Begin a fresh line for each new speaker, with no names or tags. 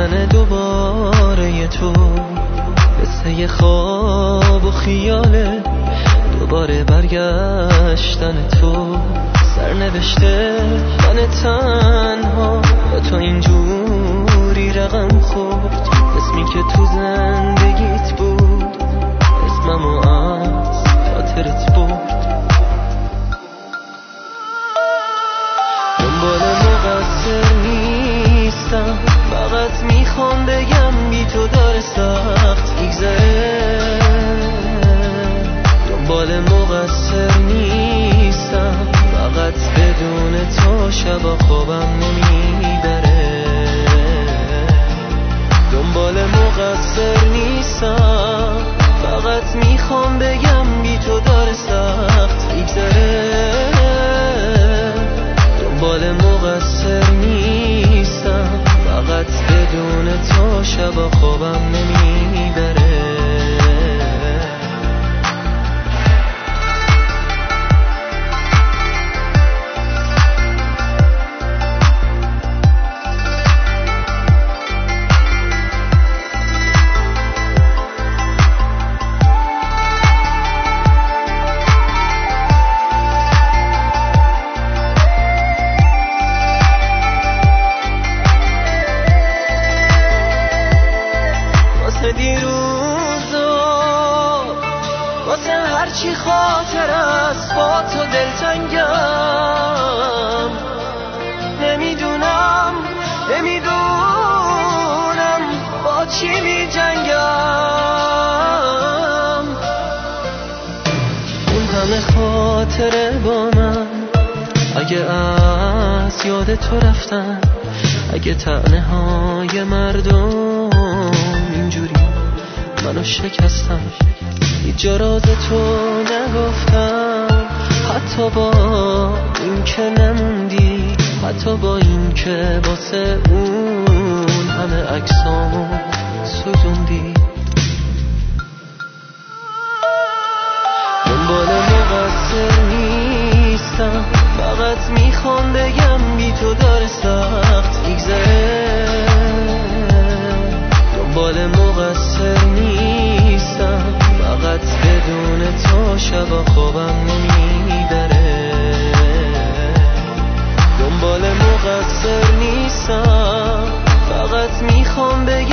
دیدن دوباره تو مثل یه خواب و خیاله، دوباره برگشتن تو سرنوشته من تنها با تو اینجوری رقم خورد. اسمی که تو زندگیت بود اسممو از خاطرت برد. دنبال مقصر نیستم، فقط میخوام بگم بی تو داره سخت میگذره. دنبال مقصر نیستم، فقط بدون تو شبا خوابم نمیبره. دنبال مقصر نیستم، فقط میخوام بگم بی تو داره سخت میگذره. دنبال مقصر نیستم، فقط بدون تو شبا خوابم نمیبره. واسه هرچی خاطر است با تو دلتنگم. نمیدونم با چی می جنگم. اون همه خاطره با من، اگه از یاد تو رفتن، اگه طعنه های مردم اینجوری منو شکستن، هیچ جا راز تو نگفتم، حتی با این که نموندی، حتی با این که واسه اون همه عکسامو سوزوندی. دنبال مقصر نیستم، فقط میخوام بگم بی تو داره سخت میگذره. دنبال مقصر نیستم، فقط بدون تو شبا خوابم نمیبره. دنبال مقصر نیستم، فقط میخوام بگم